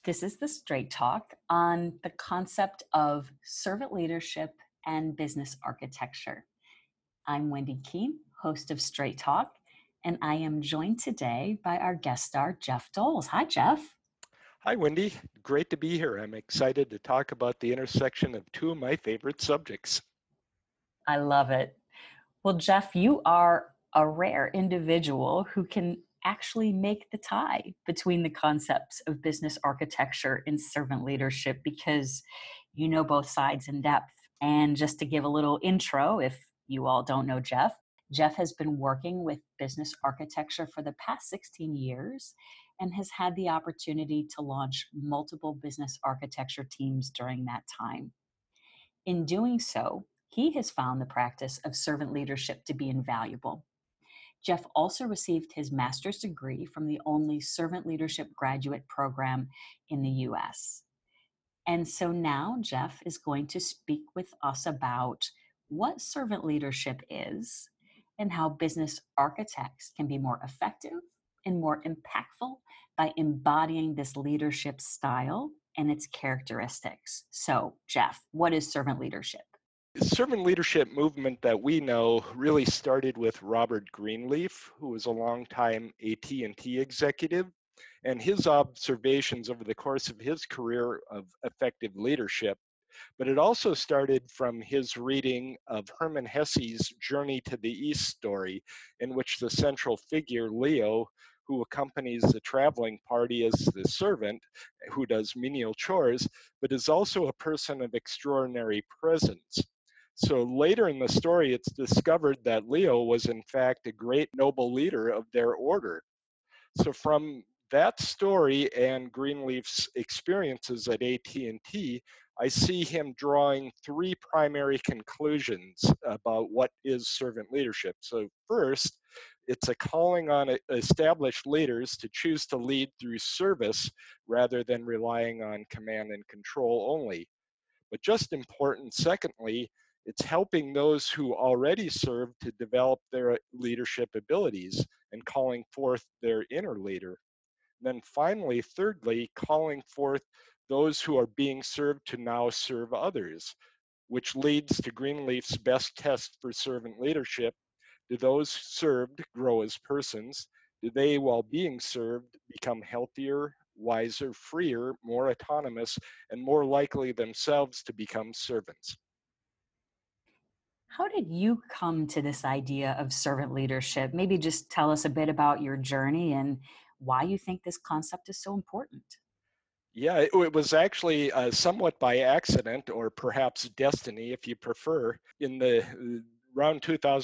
This is the Straight Talk on the concept of servant leadership and business architecture. I'm Wendy Keene, host of Straight Talk, and I am joined today by our guest star, Jeff Doles. Hi, Jeff. Hi, Wendy. Great to be here. I'm excited to talk about the intersection of two of my favorite subjects. I love it. Well, Jeff, you are a rare individual who can actually make the tie between the concepts of business architecture and servant leadership because you know both sides in depth. And just to give a little intro, if you all don't know Jeff, Jeff has been working with business architecture for the past 16 years and has had the opportunity to launch multiple business architecture teams during that time. In doing so, he has found the practice of servant leadership to be invaluable. Jeff also received his master's degree from the only servant leadership graduate program in the US. And so now Jeff is going to speak with us about what servant leadership is and how business architects can be more effective and more impactful by embodying this leadership style and its characteristics. So, Jeff, what is servant leadership? The servant leadership movement that we know really started with Robert Greenleaf, who was a longtime AT&T executive, and his observations over the course of his career of effective leadership. But it also started from his reading of Hermann Hesse's Journey to the East story, in which the central figure, Leo, who accompanies the traveling party as the servant who does menial chores, but is also a person of extraordinary presence. So later in the story, it's discovered that Leo was in fact a great noble leader of their order. So from that story and Greenleaf's experiences at AT&T, I see him drawing three primary conclusions about what is servant leadership. So first, it's a calling on established leaders to choose to lead through service rather than relying on command and control only. But just important, secondly, it's helping those who already serve to develop their leadership abilities and calling forth their inner leader. And then finally, thirdly, calling forth those who are being served to now serve others, which leads to Greenleaf's best test for servant leadership. Do those served grow as persons? Do they, while being served, become healthier, wiser, freer, more autonomous, and more likely themselves to become servants? How did you come to this idea of servant leadership? Maybe just tell us a bit about your journey and why you think this concept is so important. Yeah, it was actually somewhat by accident, or perhaps destiny, if you prefer. In the around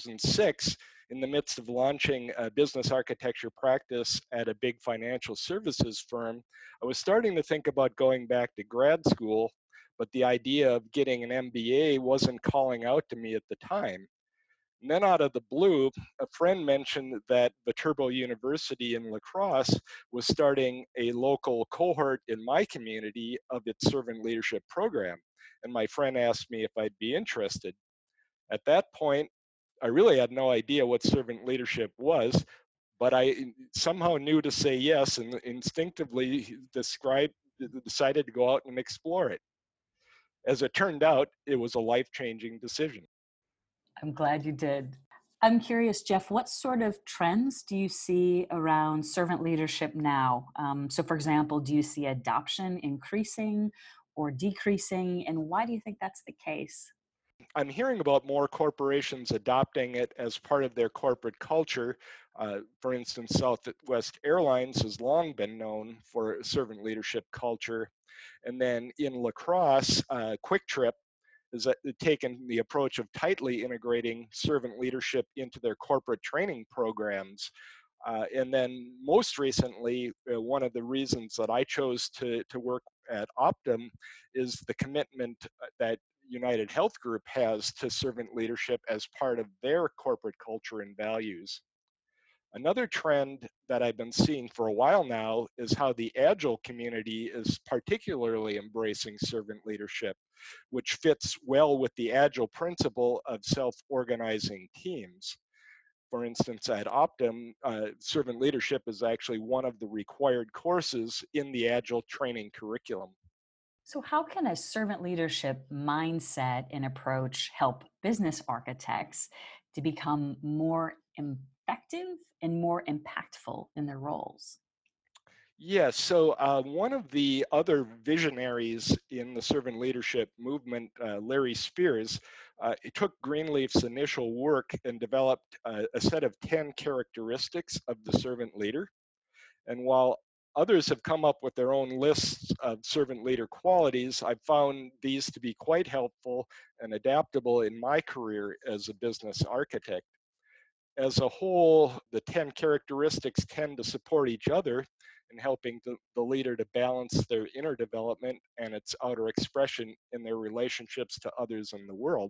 2006, in the midst of launching a business architecture practice at a big financial services firm, I was starting to think about going back to grad school, but the idea of getting an MBA wasn't calling out to me at the time. And then out of the blue, a friend mentioned that Viterbo University in La Crosse was starting a local cohort in my community of its servant leadership program. And my friend asked me if I'd be interested. At that point, I really had no idea what servant leadership was, but I somehow knew to say yes and instinctively decided to go out and explore it. As it turned out, it was a life-changing decision. I'm glad you did. I'm curious, Jeff, what sort of trends do you see around servant leadership now? So, for example, do you see adoption increasing or decreasing? And why do you think that's the case? I'm hearing about more corporations adopting it as part of their corporate culture. For instance, Southwest Airlines has long been known for servant leadership culture. And then in La Crosse, Quick Trip has taken the approach of tightly integrating servant leadership into their corporate training programs. And then most recently, one of the reasons that I chose to work at Optum is the commitment that United Health Group has to servant leadership as part of their corporate culture and values. Another trend that I've been seeing for a while now is how the Agile community is particularly embracing servant leadership, which fits well with the Agile principle of self organizing teams. For instance, at Optum, servant leadership is actually one of the required courses in the Agile training curriculum. So, how can a servant leadership mindset and approach help business architects to become more effective and more impactful in their roles? Yes, so one of the other visionaries in the servant leadership movement, Larry Spears, he took Greenleaf's initial work and developed a set of 10 characteristics of the servant leader. And while others have come up with their own lists of servant leader qualities, I've found these to be quite helpful and adaptable in my career as a business architect. As a whole, the 10 characteristics tend to support each other in helping the leader to balance their inner development and its outer expression in their relationships to others in the world.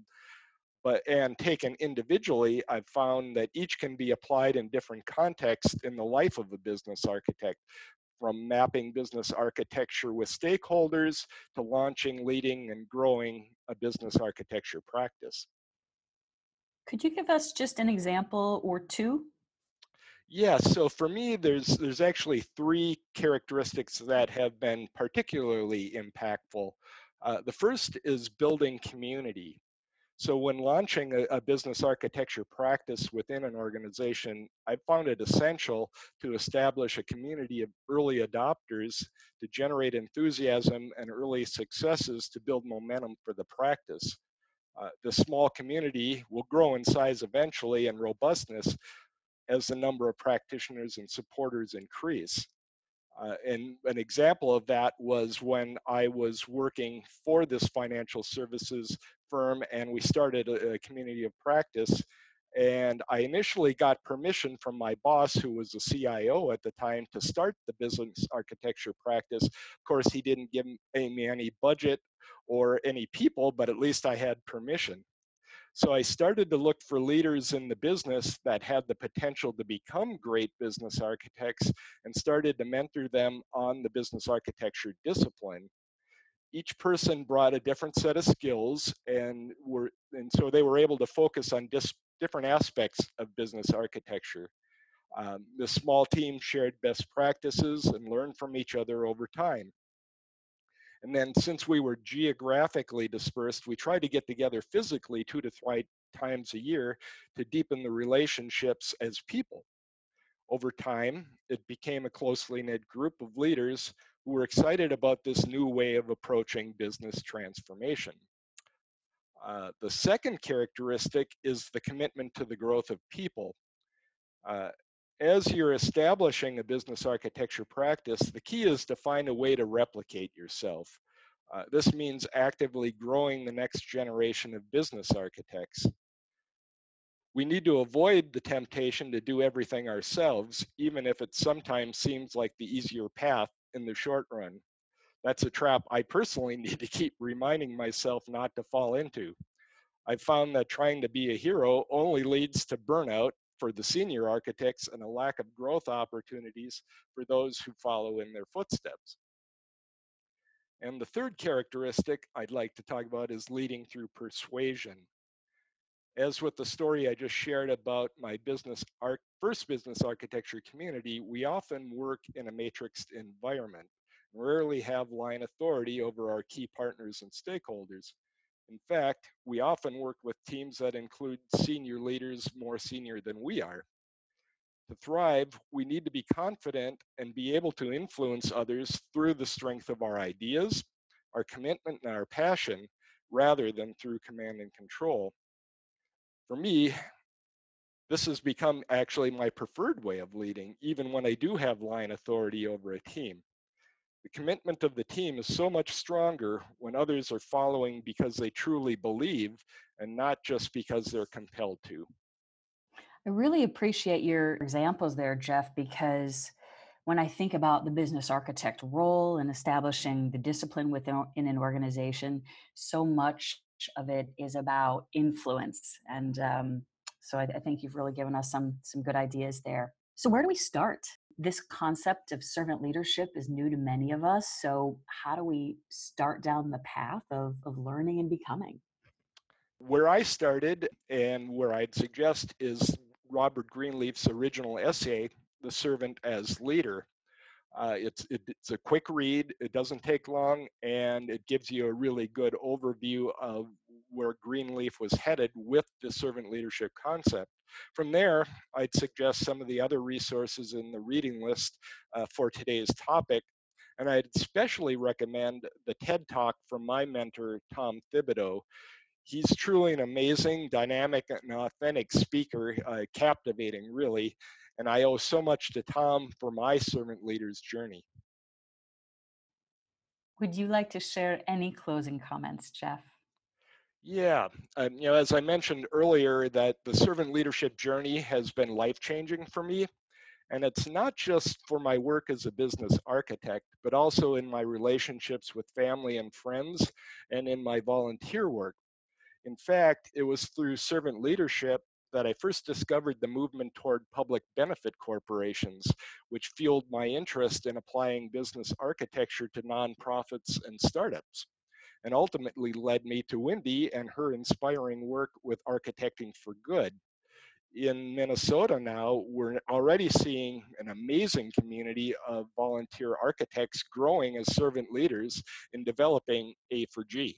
And taken individually, I've found that each can be applied in different contexts in the life of a business architect, from mapping business architecture with stakeholders to launching, leading, and growing a business architecture practice. Could you give us just an example or two? Yeah, so for me, there's actually three characteristics that have been particularly impactful. The first is building community. So when launching a business architecture practice within an organization, I found it essential to establish a community of early adopters to generate enthusiasm and early successes to build momentum for the practice. The small community will grow in size eventually and robustness as the number of practitioners and supporters increase. And an example of that was when I was working for this financial services firm and we started a community of practice. And I initially got permission from my boss, who was a CIO at the time, to start the business architecture practice. Of course, he didn't give me any budget or any people, but at least I had permission. So I started to look for leaders in the business that had the potential to become great business architects and started to mentor them on the business architecture discipline. Each person brought a different set of skills and so they were able to focus on different aspects of business architecture. The small team shared best practices and learned from each other over time. And then since we were geographically dispersed, we tried to get together physically 2 to 3 times a year to deepen the relationships as people. Over time, it became a closely knit group of leaders who were excited about this new way of approaching business transformation. The second characteristic is the commitment to the growth of people. Uh, as you're establishing a business architecture practice, the key is to find a way to replicate yourself. This means actively growing the next generation of business architects. We need to avoid the temptation to do everything ourselves, even if it sometimes seems like the easier path in the short run. That's a trap I personally need to keep reminding myself not to fall into. I've found that trying to be a hero only leads to burnout for the senior architects and a lack of growth opportunities for those who follow in their footsteps. And the third characteristic I'd like to talk about is leading through persuasion. As with the story I just shared about my first business architecture community, we often work in a matrixed environment and rarely have line authority over our key partners and stakeholders. In fact, we often work with teams that include senior leaders more senior than we are. To thrive, we need to be confident and be able to influence others through the strength of our ideas, our commitment, and our passion, rather than through command and control. For me, this has become actually my preferred way of leading, even when I do have line authority over a team. The commitment of the team is so much stronger when others are following because they truly believe and not just because they're compelled to. I really appreciate your examples there, Jeff, because when I think about the business architect role in establishing the discipline within in an organization, so much of it is about influence. And so I think you've really given us some good ideas there. So where do we start? This concept of servant leadership is new to many of us. So how do we start down the path of learning and becoming? Where I started and where I'd suggest is Robert Greenleaf's original essay, The Servant as Leader. It's a quick read, it doesn't take long, and it gives you a really good overview of where Greenleaf was headed with the servant leadership concept. From there, I'd suggest some of the other resources in the reading list for today's topic. And I'd especially recommend the TED Talk from my mentor, Tom Thibodeau. He's truly an amazing, dynamic, and authentic speaker, captivating, really. And I owe so much to Tom for my servant leader's journey. Would you like to share any closing comments, Jeff? Yeah, as I mentioned earlier, that the servant leadership journey has been life changing for me. And it's not just for my work as a business architect, but also in my relationships with family and friends and in my volunteer work. In fact, it was through servant leadership that I first discovered the movement toward public benefit corporations, which fueled my interest in applying business architecture to nonprofits and startups, and ultimately led me to Wendy and her inspiring work with Architecting for Good. In Minnesota now, we're already seeing an amazing community of volunteer architects growing as servant leaders in developing A4G.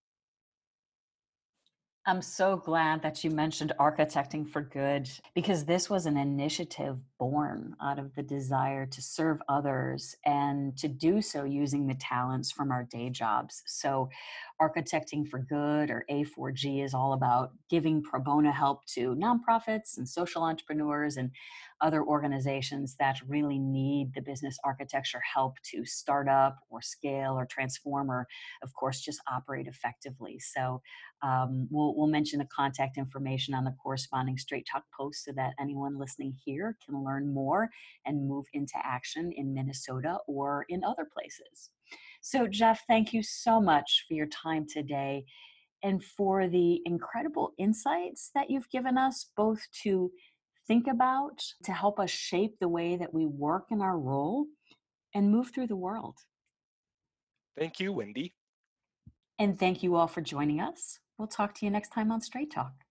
I'm so glad that you mentioned Architecting for Good because this was an initiative born out of the desire to serve others and to do so using the talents from our day jobs. So, Architecting for Good, or A4G, is all about giving pro bono help to nonprofits and social entrepreneurs and other organizations that really need the business architecture help to start up or scale or transform or, of course, just operate effectively. So, we'll mention the contact information on the corresponding Straight Talk post so that anyone listening here can learn more and move into action in Minnesota or in other places. So, Jeff, thank you so much for your time today and for the incredible insights that you've given us, both to think about, to help us shape the way that we work in our role and move through the world. Thank you, Wendy. And thank you all for joining us. We'll talk to you next time on Straight Talk.